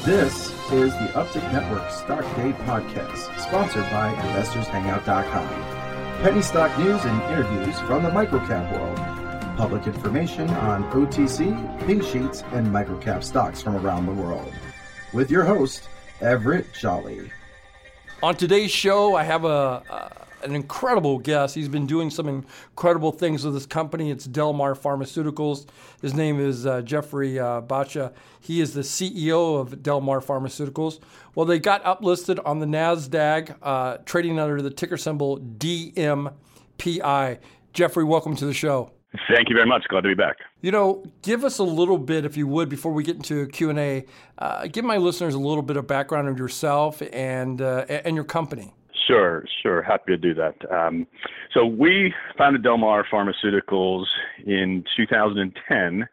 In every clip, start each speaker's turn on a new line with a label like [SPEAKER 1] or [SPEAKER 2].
[SPEAKER 1] This is the Uptick Network Stock Day Podcast, sponsored by InvestorsHangout.com. Penny stock news and interviews from the microcap world. Public information on OTC, pink sheets, and microcap stocks from around the world. With your host, Everett Jolly.
[SPEAKER 2] On today's show, I have an incredible guest. He's been doing some incredible things with this company. It's Delmar Pharmaceuticals. His name is Jeffrey Bhatia. He is the CEO of Delmar Pharmaceuticals. Well, they got uplisted on the NASDAQ, trading under the ticker symbol DMPI. Jeffrey, welcome to the show.
[SPEAKER 3] Thank you very much. Glad to be back.
[SPEAKER 2] You know, give us a little bit, if you would, before we get into Q&A, give my listeners a little bit of background of yourself and your company.
[SPEAKER 3] Sure. Happy to do that. So we founded Delmar Pharmaceuticals in 2010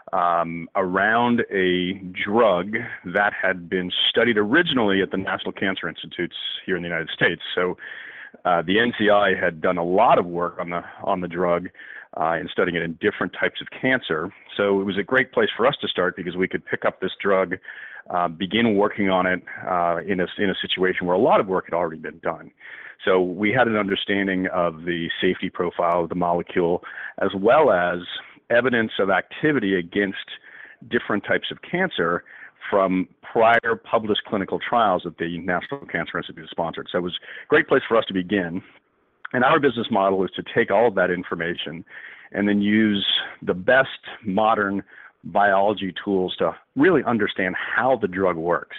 [SPEAKER 3] around a drug that had been studied originally at the National Cancer Institutes here in the United States. So the NCI had done a lot of work on the drug in studying it in different types of cancer. So it was a great place for us to start because we could pick up this drug, begin working on it in a situation where a lot of work had already been done. So we had an understanding of the safety profile of the molecule, as well as evidence of activity against different types of cancer from prior published clinical trials that the National Cancer Institute sponsored. So it was a great place for us to begin. And our business model is to take all of that information and then use the best modern biology tools to really understand how the drug works.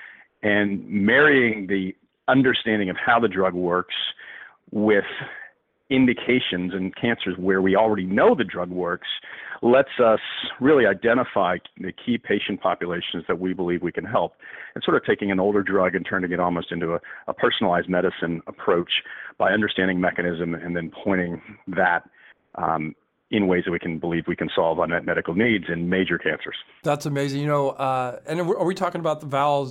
[SPEAKER 3] And marrying the understanding of how the drug works with indications in cancers where we already know the drug works lets us really identify the key patient populations that we believe we can help. And sort of taking an older drug and turning it almost into a personalized medicine approach by understanding mechanism and then pointing that in ways that we can believe we can solve unmet medical needs in major cancers.
[SPEAKER 2] That's amazing. You know, and are we talking about the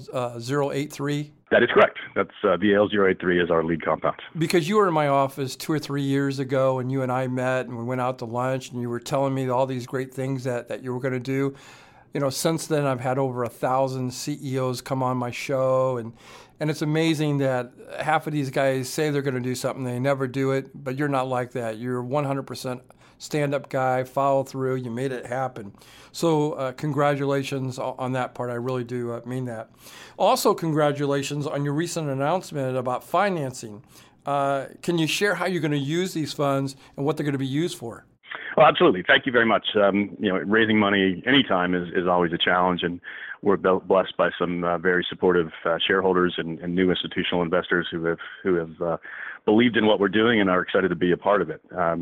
[SPEAKER 2] VAL-083?
[SPEAKER 3] That is correct. That's VAL-083 is our lead compound.
[SPEAKER 2] Because you were in my office 2 or 3 years ago, and you and I met, and we went out to lunch, and you were telling me all these great things that you were going to do. You know, since then, I've had over 1,000 CEOs come on my show, and it's amazing that half of these guys say they're going to do something, they never do it, but you're not like that. You're 100% stand-up guy, follow through, you made it happen. So congratulations on that part. I really do mean that. Also, congratulations on your recent announcement about financing. Can you share how you're going to use these funds and what they're going to be used for?
[SPEAKER 3] Well, absolutely. Thank you very much. Raising money anytime is always a challenge, and we're blessed by some very supportive shareholders and new institutional investors who have believed in what we're doing and are excited to be a part of it.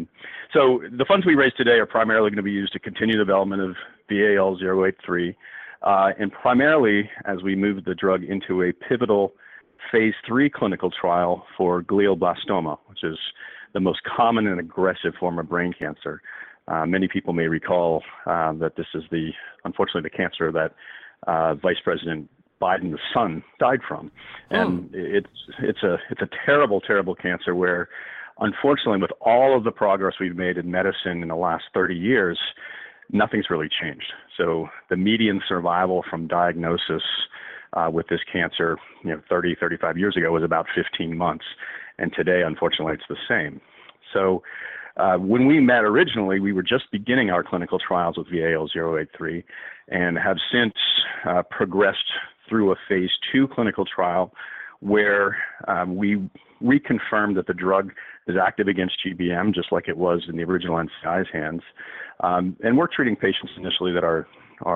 [SPEAKER 3] So the funds we raised today are primarily going to be used to continue the development of VAL-083, and primarily as we move the drug into a pivotal phase 3 clinical trial for glioblastoma, which is the most common and aggressive form of brain cancer. Many people may recall that this is unfortunately the cancer that Vice President Biden's son died from. And it's a terrible, terrible cancer where, unfortunately, with all of the progress we've made in medicine in the last 30 years, nothing's really changed. So the median survival from diagnosis with this cancer, 30, 35 years ago was about 15 months. And today, unfortunately, it's the same. So when we met originally, we were just beginning our clinical trials with VAL-083 and have since progressed through a phase 2 clinical trial where we reconfirmed that the drug is active against GBM, just like it was in the original NCI's hands. And we're treating patients initially that are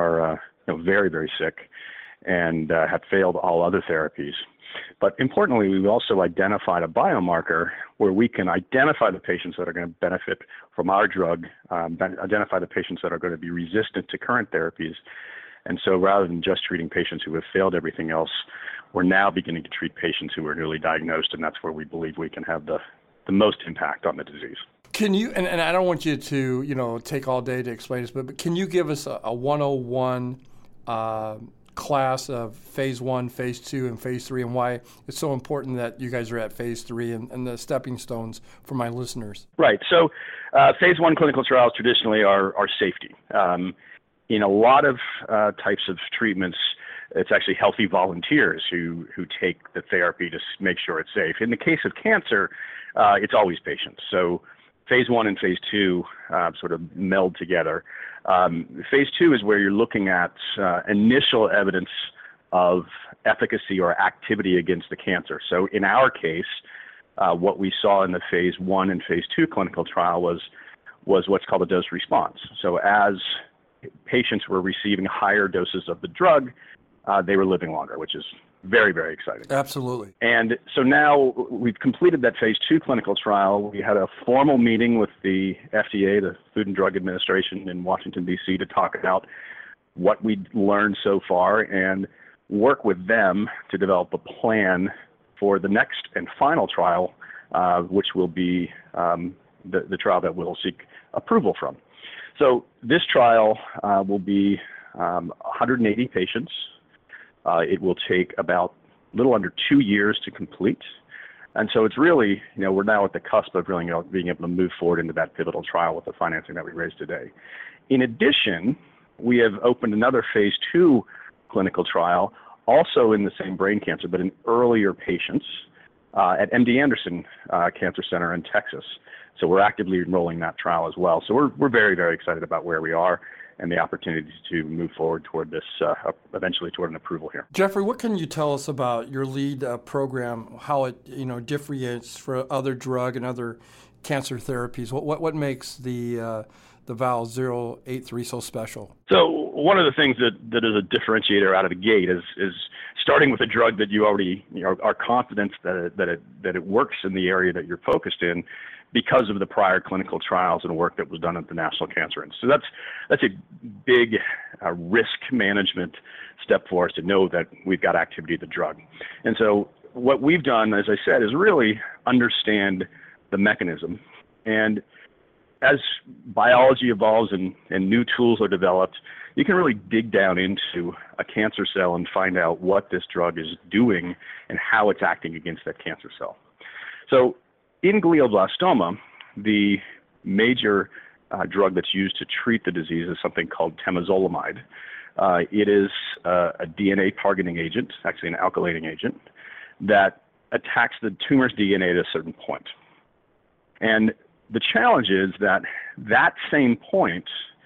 [SPEAKER 3] very, very sick and have failed all other therapies. But importantly, we've also identified a biomarker where we can identify the patients that are going to benefit from our drug, identify the patients that are going to be resistant to current therapies. And so rather than just treating patients who have failed everything else, we're now beginning to treat patients who are newly diagnosed, and that's where we believe we can have the most impact on the disease.
[SPEAKER 2] Can you, and I don't want you to, take all day to explain this, but can you give us a 101 class of phase 1, phase 2, and phase 3, and why it's so important that you guys are at phase 3 and the stepping stones for my listeners?
[SPEAKER 3] Right. So phase 1 clinical trials traditionally are safety. In a lot of types of treatments, It's actually healthy volunteers who take the therapy to make sure it's safe. In the case of cancer, it's always patients. So phase 1 and phase 2 sort of meld together. Phase 2 is where you're looking at initial evidence of efficacy or activity against the cancer. So in our case, what we saw in the phase 1 and phase 2 clinical trial was what's called a dose response. So as patients were receiving higher doses of the drug, they were living longer, which is very, very exciting.
[SPEAKER 2] Absolutely.
[SPEAKER 3] And so now we've completed that phase 2 clinical trial. We had a formal meeting with the FDA, the Food and Drug Administration in Washington, D.C., to talk about what we'd learned so far and work with them to develop a plan for the next and final trial, which will be the trial that we'll seek approval from. So this trial will be 180 patients. It will take about a little under 2 years to complete. And so it's really, we're now at the cusp of really being able to move forward into that pivotal trial with the financing that we raised today. In addition, we have opened another phase 2 clinical trial, also in the same brain cancer, but in earlier patients at MD Anderson Cancer Center in Texas. So we're actively enrolling that trial as well. So we're very, very excited about where we are and the opportunities to move forward toward this, eventually toward an approval here.
[SPEAKER 2] Jeffrey, what can you tell us about your lead program, how it differentiates from other drug and other cancer therapies? What makes the VAL-083 so special?
[SPEAKER 3] So one of the things that is a differentiator out of the gate is starting with a drug that you already are confident that it works in the area that you're focused in, because of the prior clinical trials and work that was done at the National Cancer Institute. So that's a big risk management step for us to know that we've got activity of the drug. And so what we've done, as I said, is really understand the mechanism. And as biology evolves and new tools are developed, you can really dig down into a cancer cell and find out what this drug is doing and how it's acting against that cancer cell. So in glioblastoma, the major drug that's used to treat the disease is something called temozolomide. It is a DNA targeting agent, actually an alkylating agent, that attacks the tumor's DNA at a certain point. And the challenge is that same point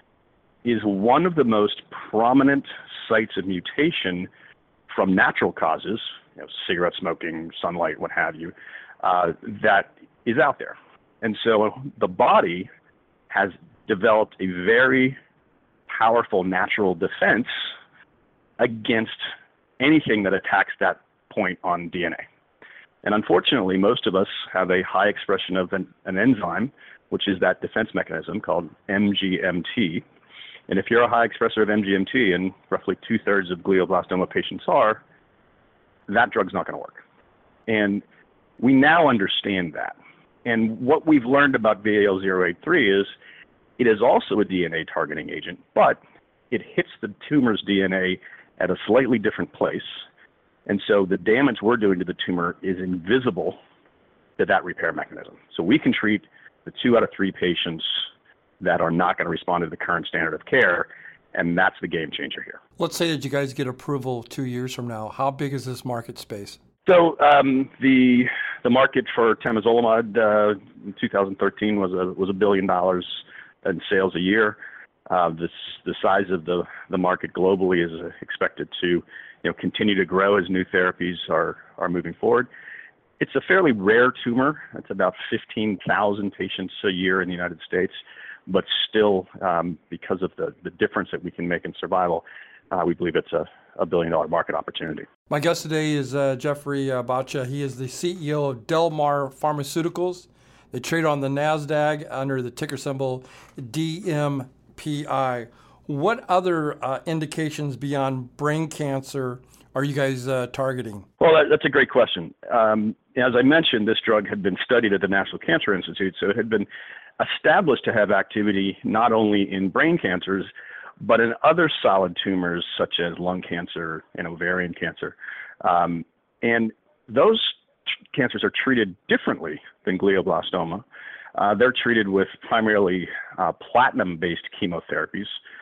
[SPEAKER 3] is one of the most prominent sites of mutation from natural causes, cigarette smoking, sunlight, what have you, that is out there. And so the body has developed a very powerful natural defense against anything that attacks that point on DNA. And unfortunately, most of us have a high expression of an enzyme, which is that defense mechanism called MGMT. And if you're a high expressor of MGMT, and roughly 2/3 of glioblastoma patients are, that drug's not going to work. And we now understand that. And what we've learned about VAL-083 is it is also a DNA targeting agent, but it hits the tumor's DNA at a slightly different place. And so the damage we're doing to the tumor is invisible to that repair mechanism. So we can treat the 2 out of 3 patients that are not going to respond to the current standard of care, and that's the game changer here.
[SPEAKER 2] Let's say that you guys get approval 2 years from now. How big is this market space?
[SPEAKER 3] So the market for temozolomide in 2013 was $1 billion in sales a year. The size of the market globally is expected to continue to grow as new therapies are moving forward. It's a fairly rare tumor. It's about 15,000 patients a year in the United States, but still, because of the difference that we can make in survival, we believe it's a $1 billion market opportunity.
[SPEAKER 2] My guest today is Jeffrey Baccia. He is the CEO of Delmar Pharmaceuticals. They trade on the NASDAQ under the ticker symbol DMPI. What other indications beyond brain cancer are you guys targeting?
[SPEAKER 3] Well, that's a great question. As I mentioned, this drug had been studied at the National Cancer Institute, so it had been established to have activity not only in brain cancers, but in other solid tumors such as lung cancer and ovarian cancer. And those cancers are treated differently than glioblastoma. They're treated with primarily platinum-based chemotherapies.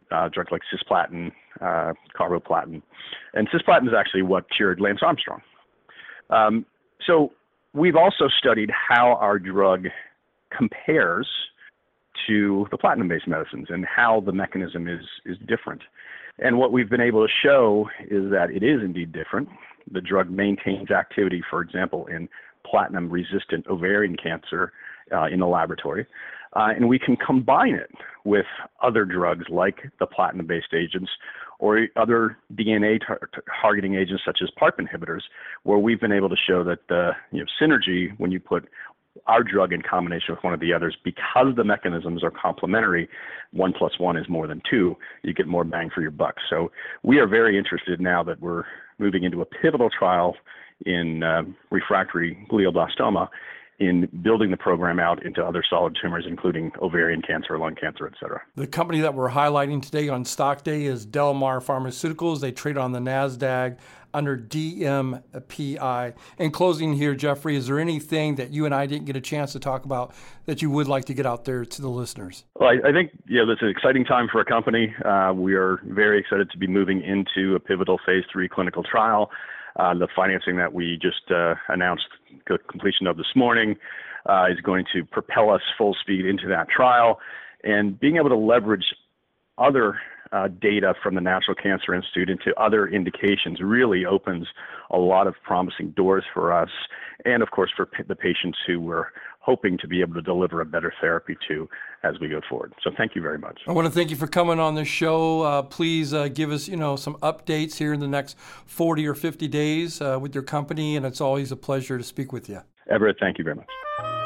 [SPEAKER 3] drugs like cisplatin, carboplatin. And cisplatin is actually what cured Lance Armstrong. So we've also studied how our drug compares to the platinum-based medicines and how the mechanism is different. And what we've been able to show is that it is indeed different. The drug maintains activity, for example, in platinum-resistant ovarian cancer in the laboratory. And we can combine it with other drugs like the platinum-based agents or other DNA targeting agents such as PARP inhibitors, where we've been able to show that the synergy when you put our drug in combination with one of the others, because the mechanisms are complementary, 1 + 1 is more than 2, you get more bang for your buck. So we are very interested now that we're moving into a pivotal trial in refractory glioblastoma in building the program out into other solid tumors, including ovarian cancer, lung cancer, et cetera.
[SPEAKER 2] The company that we're highlighting today on Stock Day is Delmar Pharmaceuticals. They trade on the NASDAQ under DMPI. In closing here, Jeffrey, is there anything that you and I didn't get a chance to talk about that you would like to get out there to the listeners?
[SPEAKER 3] Well, I think this is an exciting time for a company. We are very excited to be moving into a pivotal phase 3 clinical trial. The financing that we just announced the completion of this morning is going to propel us full speed into that trial. And being able to leverage other data from the National Cancer Institute into other indications really opens a lot of promising doors for us and, of course, for the patients who we're hoping to be able to deliver a better therapy to as we go forward. So thank you very much.
[SPEAKER 2] I want to thank you for coming on the show. Please give us, some updates here in the next 40 or 50 days with your company, and it's always a pleasure to speak with you.
[SPEAKER 3] Everett, thank you very much.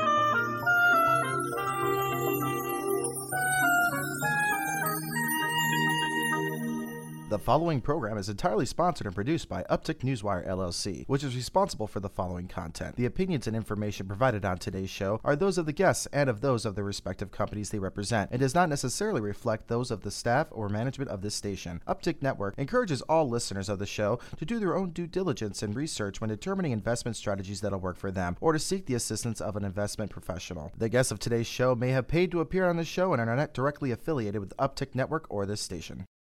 [SPEAKER 1] The following program is entirely sponsored and produced by Uptick Newswire LLC, which is responsible for the following content. The opinions and information provided on today's show are those of the guests and of those of the respective companies they represent, and does not necessarily reflect those of the staff or management of this station. Uptick Network encourages all listeners of the show to do their own due diligence and research when determining investment strategies that'll work for them, or to seek the assistance of an investment professional. The guests of today's show may have paid to appear on the show and are not directly affiliated with Uptick Network or this station.